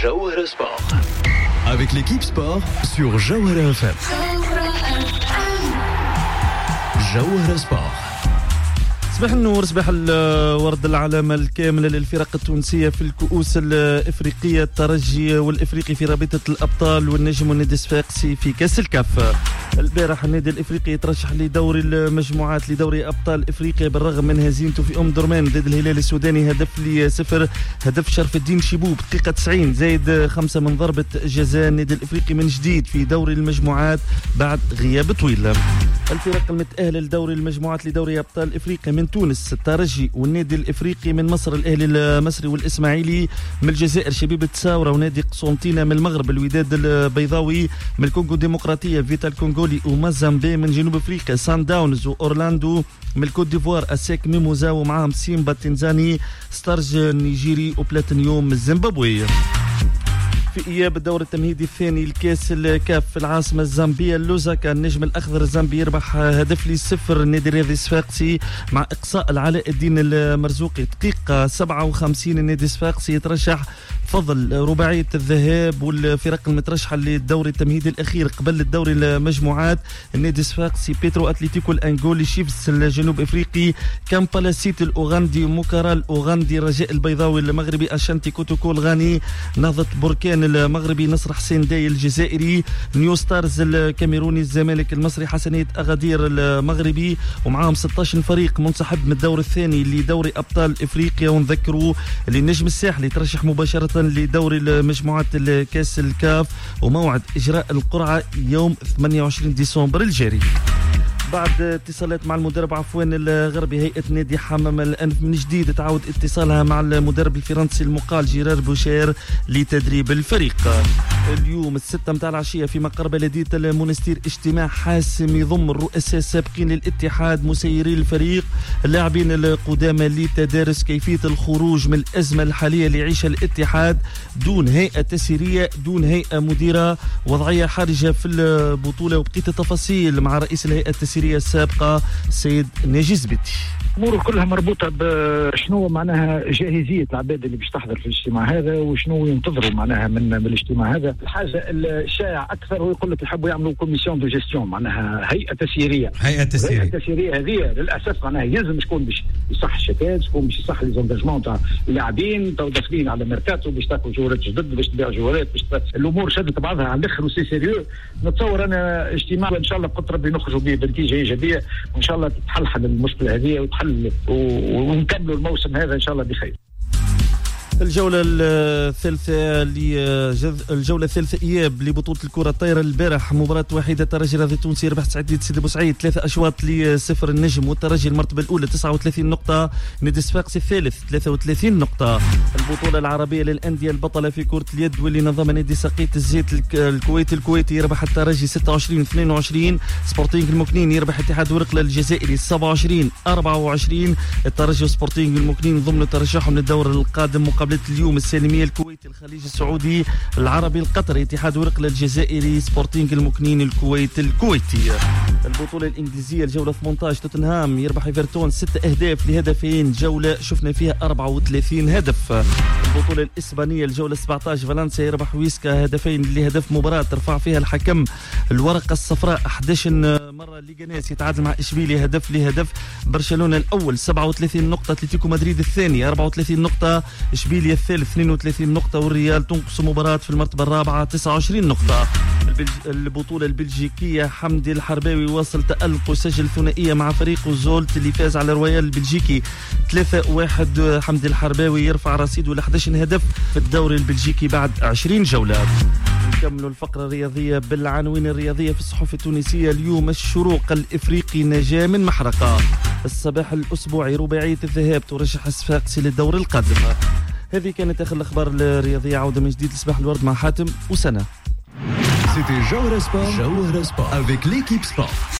Jawhara Sport. Avec l'équipe sport sur Jawhara FM. Jawhara Sport. صباح النور، صباح الورد، العلامة الكاملة للفرق التونسية في الكؤوس الإفريقية، الترجي والإفريقي في رابطة الأبطال والنجم والنادي الصفاقسي في كأس الكاف. البارح النادي الإفريقي يترشح لدوري المجموعات لدوري أبطال إفريقيا بالرغم من هزيمته في درمان ضد الهلال السوداني هدف هدف شرف الدين شيبوب دقيقة 90 زائد 5 من ضربة جزاء. النادي الإفريقي من جديد في دوري المجموعات بعد غياب طويل. الفرق المتأهلة لدوري المجموعات لدوري أبطال إفريقيا من تونس الترجي والنادي الإفريقي، من مصر الأهلي المصري والإسماعيلي، من الجزائر شبيبة تساورة ونادي قسنطينة، من المغرب الوداد البيضاوي، من الكونغو الديمقراطية فيتال كونغولي ومازامبي، من جنوب أفريقيا سان داونز وأورلاندو، من الكوت ديفوار أسيك ميموزا ومعهم سيمبا التنزاني، ستارج النيجيري وبلاتينيوم الزيمبابوي. في إياب الدور التمهيدي الثاني لكأس الكاف في العاصمة الزامبية لوزاكا، النجم الأخضر الزامبي يربح هدف لصفر النادي الرياضي الصفاقسي مع إقصاء العلاء الدين المرزوقي دقيقة 57. النادي الصفاقسي يترشح فضل رباعية الذهاب والفرق المترشحة للدوري التمهيدي الأخير قبل الدوري المجموعات: النادي الصفاقسي، بيترو أتليتيكو الأنغولي، شيفز الجنوب أفريقي، كامبالا سيتي الأوغندي، موكارا الأوغندي، رجاء البيضاوي المغربي، أشانتي كوتوكو الغاني، نهضة بركان المغربي، نصر حسين داي الجزائري، نيو ستارز الكاميروني، الزمالك المصري، حسنية أغادير المغربي، ومعهم 16 فريق منسحب من الدور الثاني لدوري أبطال إفريقيا. ونذكروا للنجم الساحلي ترشح مباشرة لدوري المجموعات الكاس الكاف، وموعد إجراء القرعة يوم 28 ديسمبر الجاري. بعد اتصالات مع المدرب عفوان الغربي، هيئة نادي حمام الأنف من جديد تعود اتصالها مع المدرب الفرنسي المقال جيرار بوشير لتدريب الفريق. اليوم 6 متاع العشية في مقر بلدية المونستير اجتماع حاسم يضم الرؤساء السابقين للاتحاد، مسيري الفريق، اللاعبين القدامى، لتدارس كيفية الخروج من الأزمة الحالية اللي يعيشها الاتحاد دون هيئة تسييرية، دون هيئة مديرة، وضعية حرجة في البطولة، وبقية التفاصيل مع رئيس الهيئة التسييرية السابقة السيد ناجي زبيدي. الامور كلها مربوطه بشنو معناها جاهزيه العباد اللي باش تحضر في الاجتماع هذا، وشنو ينتظروا معناها من الاجتماع هذا. الحاجه الشائع اكثر هو يقول لك يحبوا يعملوا كوميسيون دو جيستيون، معناها هيئه تسييريه. الهيئه التسييريه هذه للاسف معناها يلزم شكون باش يصح الشتات، شكون باش يصح لي زونجاجمون تاع اللاعبين، تو داخلين على ميركاتو باش تاكلوا جوارات جدد، باش تبيع جوارات، الامور شدت بعضها على الاخر وسي سيريو. نتصور انا اجتماع ان شاء الله بقدر ربي نخرجوا به بنتيجه ايجابيه، وان شاء الله تتحل المشكله هذه وتحل ونكملوا الموسم هذا ان شاء الله بخير. الجولة الثالثة إياب لبطولة الكرة الطايرة. البارح مباراة وحيدة، الترجي الرياضي التونسي ربح سعيد سيدي بوسعيد 3 أشواط ل0. النجم والترجي المرتبة الأولى 39 نقطة، نادي الصفاقسي الثالث 33 نقطة. البطولة العربية للأندية البطلة في كرة اليد واللي نظم نادي سقيت الزيت الكويتي يربح الترجي 26-22. سبورتينغ المكنين يربح اتحاد ورقلة الجزائري 27-24. الترجي وسبورتينغ المكنين ضمن ترشحهم للدور القادم مقابلة اليوم السالمية الكويتي، الخليج السعودي، العربي القطري، اتحاد ورقلة الجزائري، سبورتينغ المكنين الكويتي. البطولة الإنجليزية الجولة 18 توتنهام يربح ايفرتون 6 أهداف لهدفين، جولة شفنا فيها 34 هدف. البطولة الإسبانية الجولة 17 فالنسيا يربح ويسكا هدفين لهدف، مباراة ترفع فيها الحكم الورقة الصفراء 11 مرة. ليغانيس يتعادل مع إشبيليا هدف لهدف. برشلونة الأول 37 نقطة، أتلتيكو مدريد الثاني 34 نقطة، إشبيليا الثالث 32 نقطة، والريال تنقص مباراة في المرتبة الرابعة 29 نقطة. البطولة البلجيكية حمدي الحرباوي واصل تألق وسجل ثنائية مع فريق زولت اللي فاز على الرويال البلجيكي 3-1. حمدي الحرباوي يرفع رصيده ل 11 هدف في الدوري البلجيكي بعد 20 جولة. نكمل الفقرة الرياضية بالعناوين الرياضية في الصحف التونسية. اليوم الشروق الإفريقي نجاة من محرقة. الصباح الأسبوعي رباعية الذهاب ترشح الصفاقسي للدور القادم. هذه كانت آخر الأخبار الرياضية. عودة من جديد لصباح الورد مع حاتم وسنة. C'était Jawhara Sport avec l'équipe sport.